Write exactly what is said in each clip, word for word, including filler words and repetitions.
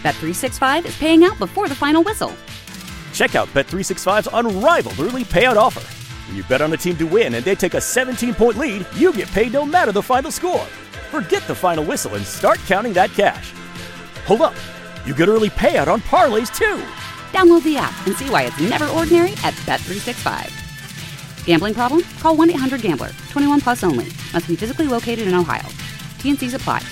Bet three sixty-five is paying out before the final whistle. Check out Bet three sixty-five's unrivaled early payout offer. When you bet on a team to win and they take a seventeen-point lead, you get paid no matter the final score. Forget the final whistle and start counting that cash. Hold up. You get early payout on parlays, too. Download the app and see why it's never ordinary at Bet three sixty-five. Gambling problem? Call one eight hundred gambler. twenty-one plus only. Must be physically located in Ohio. T N Cs apply.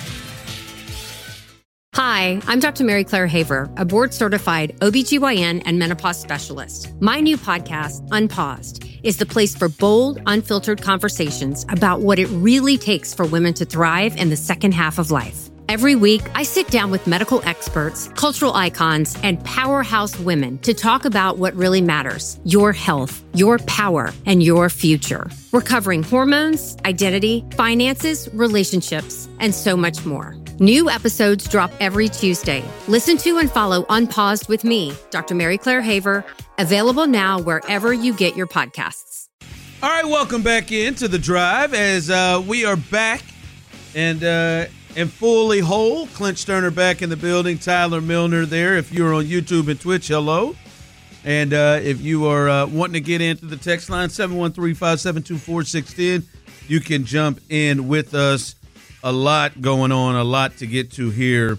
Hi, I'm Doctor Mary Claire Haver, a board-certified O B G Y N and menopause specialist. My new podcast, Unpaused, is the place for bold, unfiltered conversations about what it really takes for women to thrive in the second half of life. Every week, I sit down with medical experts, cultural icons, and powerhouse women to talk about what really matters: your health, your power, and your future. We're covering hormones, identity, finances, relationships, and so much more. New episodes drop every Tuesday. Listen to and follow Unpaused with me, Doctor Mary Claire Haver, available now wherever you get your podcasts. All right, welcome back into The Drive as uh, we are back and uh, and fully whole. Clint Sterner back in the building, Tyler Milner there. If you're on YouTube and Twitch, hello. And uh, if you are uh, wanting to get into the text line, seven one three, five seven two, four six one zero, you can jump in with us. A lot going on, a lot to get to here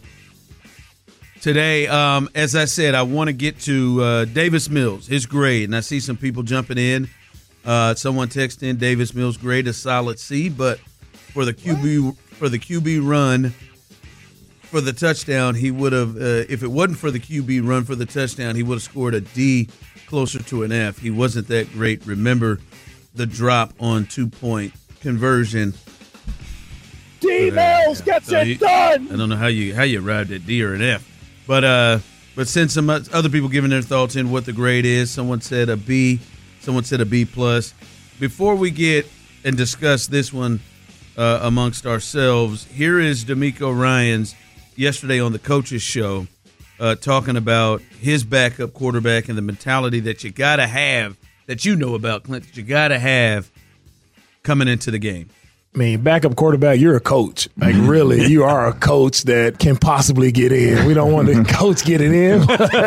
today. Um, as I said, I want to get to uh, Davis Mills, his grade, and I see some people jumping in. Uh, someone texted in Davis Mills' grade a solid C, but for the Q B for the Q B run for the touchdown, he would have. Uh, if it wasn't for the Q B run for the touchdown, he would have scored a D, closer to an F. He wasn't that great. Remember the drop on two point conversion. D Mills yeah. gets so it you, done. I don't know how you how you arrived at D or an F, but uh, but since some other people giving their thoughts in what the grade is, someone said a B, someone said a B plus. Before we get and discuss this one uh, amongst ourselves, here is D'Amico Ryans yesterday on the Coaches Show uh, talking about his backup quarterback and the mentality that you got to have, that you know about, Clint, that you got to have coming into the game. I mean, backup quarterback, you're a coach. Like, really, you are a coach that can possibly get in. We don't want the coach getting in.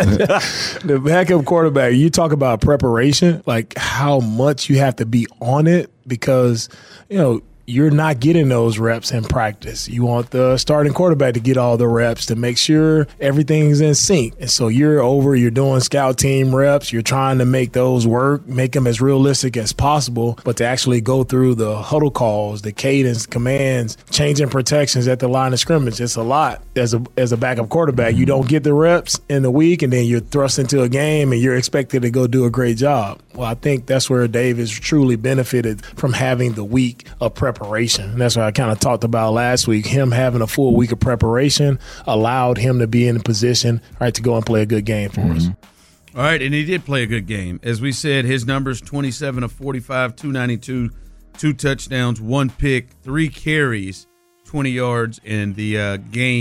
The backup quarterback, you talk about preparation, like how much you have to be on it because, you know, you're not getting those reps in practice. You want the starting quarterback to get all the reps to make sure everything's in sync. And so you're over, you're doing scout team reps. You're trying to make those work, make them as realistic as possible. But to actually go through the huddle calls, the cadence, commands, changing protections at the line of scrimmage, it's a lot. As a as a backup quarterback, you don't get the reps in the week, and then you're thrust into a game, and you're expected to go do a great job. Well, I think that's where Davis truly benefited from having the week of preparation. Preparation. And that's what I kind of talked about last week. Him having a full week of preparation allowed him to be in a position, right, to go and play a good game for mm-hmm. us. All right, and he did play a good game. As we said, his numbers, twenty-seven of forty-five, two ninety-two, two touchdowns, one pick, three carries, twenty yards, and the uh,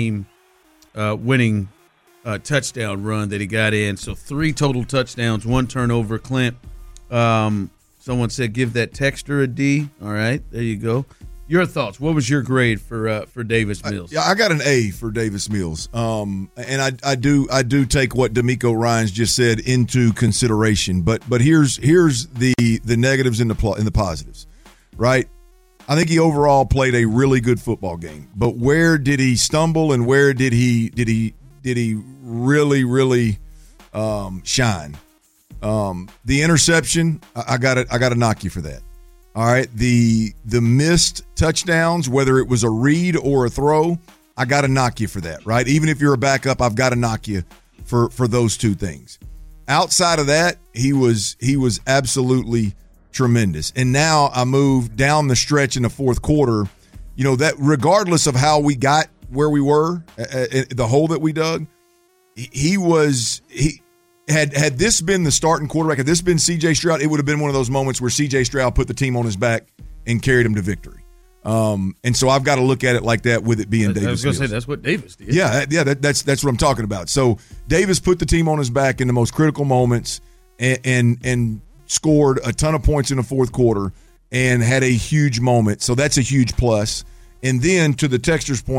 game-winning uh, uh, touchdown run that he got in. So three total touchdowns, one turnover. Clint, um, someone said give that texter a D. All right, there you go. Your thoughts. What was your grade for uh, for Davis Mills? I, yeah, I got an A for Davis Mills. Um, and I, I do I do take what D'Amico Ryans just said into consideration. But but here's here's the the negatives and the pl- and the positives, right? I think he overall played a really good football game. But where did he stumble and where did he did he did he really really um, shine? Um, the interception, I, I got I got to knock you for that. All right, the the missed touchdowns, whether it was a read or a throw, I got to knock you for that, right? Even if you're a backup, I've got to knock you for for those two things. Outside of that, he was he was absolutely tremendous. And now I move down the stretch in the fourth quarter. You know, that regardless of how we got where we were, uh, uh, the hole that we dug, he, he was he. Had had this been the starting quarterback, had this been C J Stroud, it would have been one of those moments where C J Stroud put the team on his back and carried him to victory. Um, and so I've got to look at it like that with it being I, Davis. I was going to say that's what Davis did. Yeah, yeah, that, that's that's what I'm talking about. So Davis put the team on his back in the most critical moments and and, and scored a ton of points in the fourth quarter and had a huge moment. So that's a huge plus. And then to the texter's point,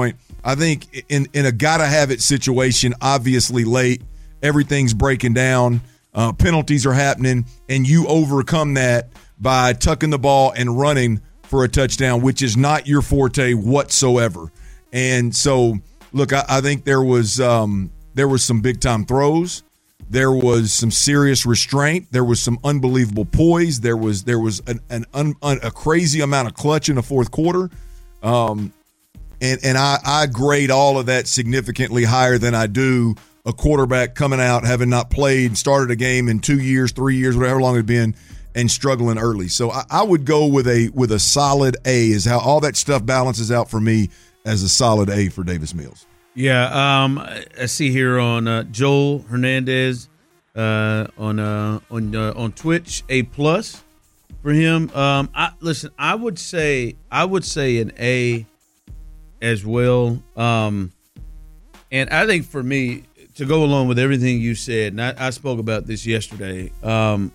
I think in, in a gotta-have-it situation, obviously late, everything's breaking down, uh, penalties are happening, and you overcome that by tucking the ball and running for a touchdown, which is not your forte whatsoever. And so, look, I, I think there was um, there was some big-time throws. There was some serious restraint. There was some unbelievable poise. There was there was an, an un, un, a crazy amount of clutch in the fourth quarter. Um, and and I, I grade all of that significantly higher than I do a quarterback coming out, having not played, started a game in two years, three years, whatever long it's been, and struggling early. So I, I would go with a with a solid A is how all that stuff balances out for me as a solid A for Davis Mills. Yeah, um, I see here on uh, Joel Hernandez uh, on uh, on uh, on Twitch, A plus for him. Um, I, listen, I would say I would say an A as well. Um, and I think for me, to go along with everything you said, and I, I spoke about this yesterday. Um,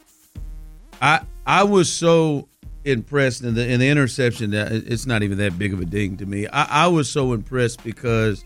I I was so impressed in the in the interception that it's not even that big of a ding to me. I, I was so impressed because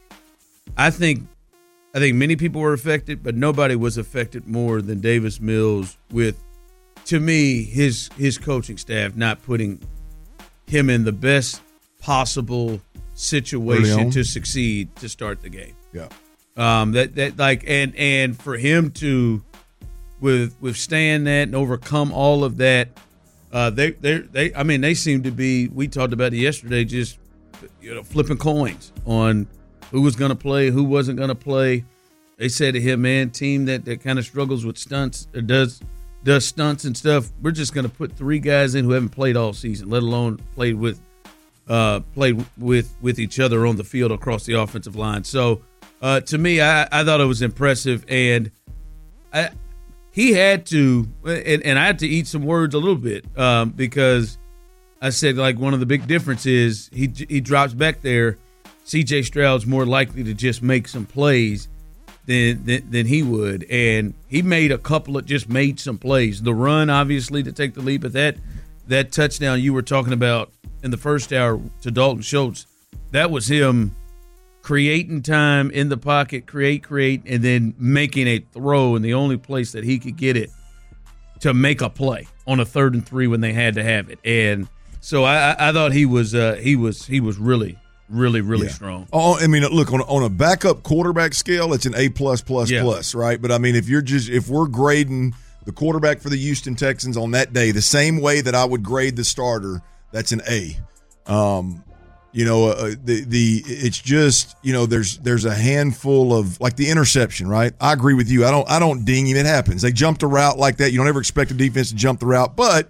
I think I think many people were affected, but nobody was affected more than Davis Mills with, to me, his his coaching staff not putting him in the best possible situation to succeed to start the game. Yeah. Um that that like and and for him to with withstand that and overcome all of that, uh they they they I mean they seem to be, we talked about it yesterday, just you know flipping coins on who was going to play, who wasn't going to play. They said to him, man, team that, that kind of struggles with stunts or does does stunts and stuff, we're just going to put three guys in who haven't played all season, let alone played with uh played with with each other on the field across the offensive line. So Uh, to me, I, I thought it was impressive, and I, he had to, and, and I had to eat some words a little bit um, because I said, like, one of the big differences is he he drops back there. C J Stroud's more likely to just make some plays than, than than he would, and he made a couple of just made some plays. The run, obviously, to take the lead, but that that touchdown you were talking about in the first hour to Dalton Schultz, that was him creating time in the pocket, create, create, and then making a throw in the only place that he could get it to make a play on a third and three when they had to have it. And so I, I thought he was uh, he was he was really, really, really yeah. strong. Oh, I mean, look, on on a backup quarterback scale, it's an A plus plus yeah. plus, right? But I mean, if you're just if we're grading the quarterback for the Houston Texans on that day the same way that I would grade the starter, that's an A. Um, You know, uh, the the it's just, you know, there's there's a handful of, like the interception, right? I agree with you. I don't I don't ding him. It happens. They jumped a route like that. You don't ever expect a defense to jump the route. But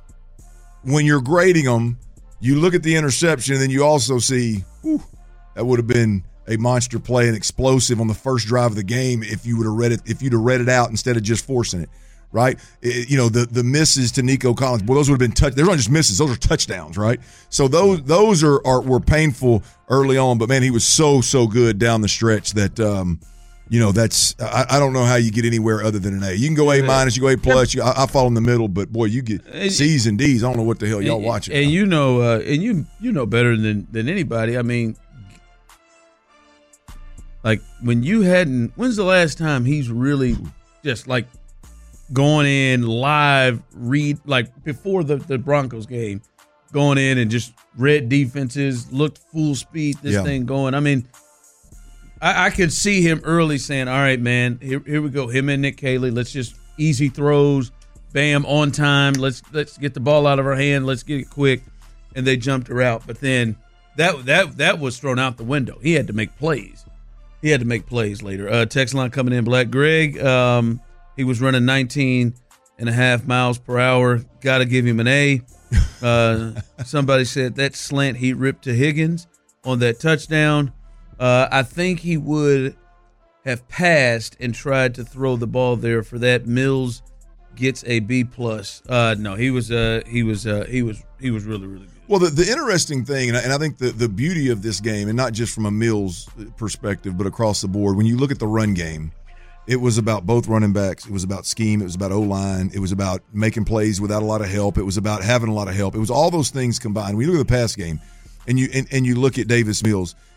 when you're grading them, you look at the interception and then you also see, whew, that would have been a monster play and explosive on the first drive of the game if you would have read it if you'd have read it out instead of just forcing it. Right, it, you know the the misses to Nico Collins. Boy, those would have been touch. They're not just misses; those are touchdowns, right? So those those are, are were painful early on. But man, he was so so good down the stretch that um, you know that's I, I don't know how you get anywhere other than an A. You can go A minus, you go A plus. You, I, I fall in the middle, but boy, you get C's and D's. I don't know what the hell y'all and, watching. And now. you know, uh, and you you know better than than anybody. I mean, like when you hadn't. When's the last time he's really just like going in live, read like before the, the Broncos game, going in and just read defenses, looked full speed, this yeah. thing going. I mean, I, I could see him early saying, all right, man, here, here we go. Him and Nick Caley, let's just easy throws, bam, on time. Let's let's get the ball out of our hand. Let's get it quick. And they jumped her out. But then that that that was thrown out the window. He had to make plays. He had to make plays later. Uh, text line coming in, Black Greg. Um, He was running nineteen and a half miles per hour. Got to give him an A. Uh, somebody said that slant he ripped to Higgins on that touchdown. Uh, I think he would have passed and tried to throw the ball there. For that, Mills gets a B plus. Uh, no, he was uh, he was uh, he was he was really really good. Well, the, the interesting thing, and I, and I think the, the beauty of this game, and not just from a Mills perspective, but across the board, when you look at the run game, it was about both running backs. It was about scheme. It was about O-line. It was about making plays without a lot of help. It was about having a lot of help. It was all those things combined. When you look at the pass game and you and, and you look at Davis Mills,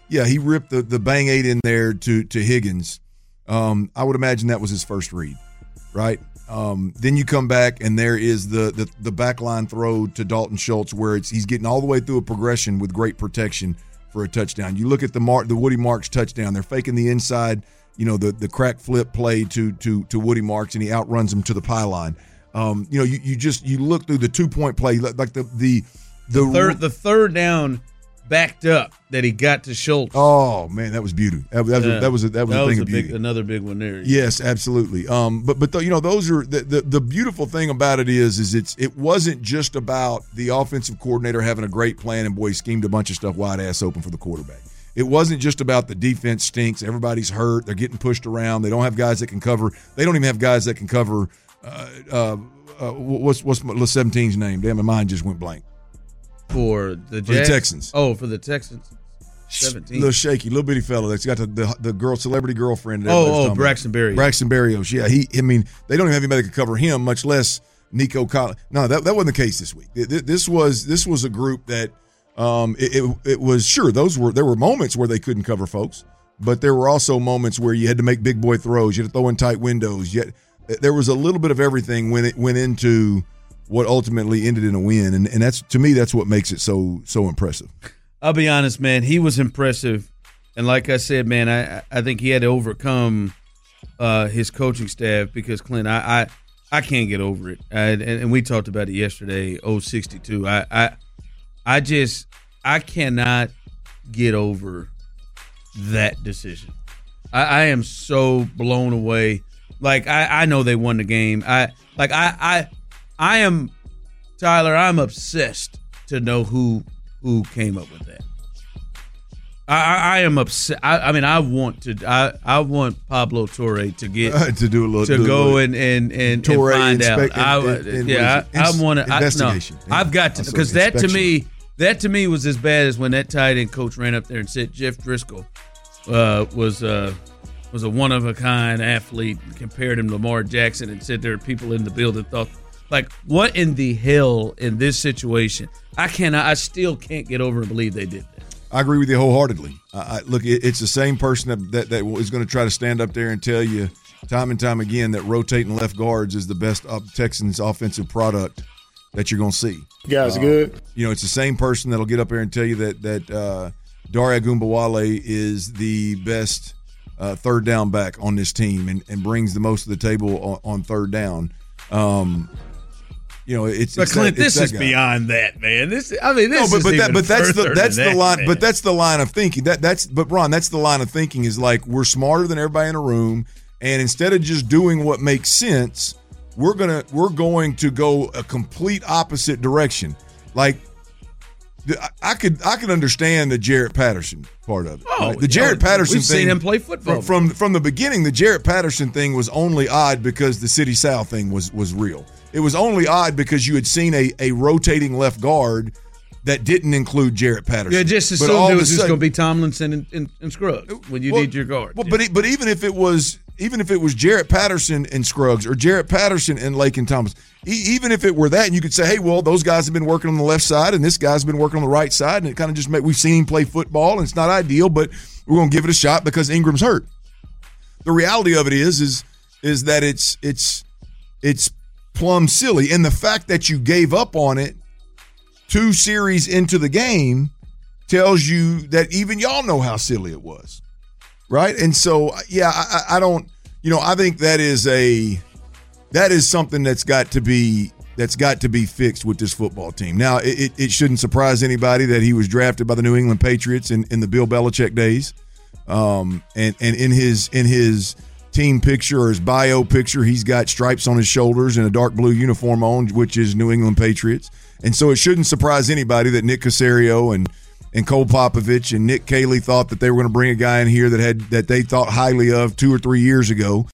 yeah, he ripped the, the bang eight in there to to Higgins. Um, I would imagine that was his first read, right? Um, then you come back and there is the the, the backline throw to Dalton Schultz where it's he's getting all the way through a progression with great protection for a touchdown. You look at the Mar- the Woody Marks touchdown. They're faking the inside, you know, the the crack flip play to to to Woody Marks, and he outruns them to the pylon. Um, you know, you, you just you look through the two point play like the the the, the third the third down backed up that he got to Schultz. Oh man, that was beauty. That, that was yeah. a, that was a, that was that a thing was of a beauty. big, another big one there. Yes, absolutely. Um, but but the, you know those are the, the the beautiful thing about it is is it's it wasn't just about the offensive coordinator having a great plan and boy he schemed a bunch of stuff wide ass open for the quarterback. It wasn't just about the defense stinks. Everybody's hurt. They're getting pushed around. They don't have guys that can cover. They don't even have guys that can cover. Uh, uh, uh, what's what's the seventeen's name? Damn, my mind just went blank. For the, for the Texans. Oh, for the Texans. seventeen. Little shaky, little bitty fellow that's got the the, the girl celebrity girlfriend. That oh, oh Braxton Berrios. Braxton Berrios. Yeah, he. I mean, they don't even have anybody that could cover him, much less Nico Collins. No, that that wasn't the case this week. This was this was a group that um it, it it was sure those were there were moments where they couldn't cover folks, but there were also moments where you had to make big boy throws. You had to throw in tight windows. Yet there was a little bit of everything when it went into what ultimately ended in a win, and and that's to me that's what makes it so so impressive. I'll be honest, man. He was impressive, and like I said, man, I I think he had to overcome uh, his coaching staff because Clint, I I, I can't get over it, I, and, and we talked about it yesterday. oh sixty-two. I I I just I cannot get over that decision. I, I am so blown away. Like I, I know they won the game. I like I I. I am, Tyler, I'm obsessed to know who who came up with that. I, I, I am upset. I, I mean, I want to. I, I want Pablo Torre to get uh, to do a little to do go little, and and and, Torre and find inspect, out. And, and, and yeah, I, I want to. Investigation. No, I've got to because that to me, that to me was as bad as when that tight end coach ran up there and said Jeff Driscoll uh, was uh, was a one of a kind athlete, and compared him to Lamar Jackson, and said there are people in the building thought. Like, what in the hell in this situation? I cannot. I still can't get over and believe they did that. I agree with you wholeheartedly. I, I, look, it, it's the same person that, that that is going to try to stand up there and tell you time and time again that rotating left guards is the best uh, Texans offensive product that you're going to see. You guys uh, good? You know, it's the same person that'll get up there and tell you that that uh, Dare Ogunbowale is the best uh, third down back on this team and, and brings the most of the table on, on third down. Um, You know, it's but it's Clint. that, it's this is guy. beyond that, man. This, I mean, this no, but, is but even that, but that's the further that's than the that, line. man. But that's the line of thinking. That that's but Ron, that's the line of thinking is like we're smarter than everybody in a room, and instead of just doing what makes sense, we're gonna we're going to go a complete opposite direction. Like I could I could understand the Jarrett Patterson part of it. Oh, right? The Jarrett yeah, Patterson we've thing. seen him play football from, from from the beginning. The Jarrett Patterson thing was only odd because the City South thing was was real. It was only odd because you had seen a, a rotating left guard that didn't include Jarrett Patterson. Yeah, just But assumed all it of a was just sudden- going to be Tomlinson and, and, and Scruggs when you well, need your guard. Well, but it, but even if it was even if it was Jarrett Patterson and Scruggs or Jarrett Patterson and Laken Thomas, e- even if it were that, and you could say, hey, well, those guys have been working on the left side and this guy's been working on the right side, and it kind of just make we've seen him play football, and it's not ideal, but we're going to give it a shot because Ingram's hurt. The reality of it is is is that it's it's it's plumb silly, and the fact that you gave up on it two series into the game tells you that even y'all know how silly it was, right? And so, yeah, I, I don't, you know, I think that is a that is something that's got to be that's got to be fixed with this football team. Now, it, it shouldn't surprise anybody that he was drafted by the New England Patriots in, in the Bill Belichick days, um, and and in his in his team picture or his bio picture, he's got stripes on his shoulders and a dark blue uniform on, which is New England Patriots. And so it shouldn't surprise anybody that Nick Caserio and and Cole Popovich and Nick Caley thought that they were going to bring a guy in here that had that they thought highly of two or three years ago.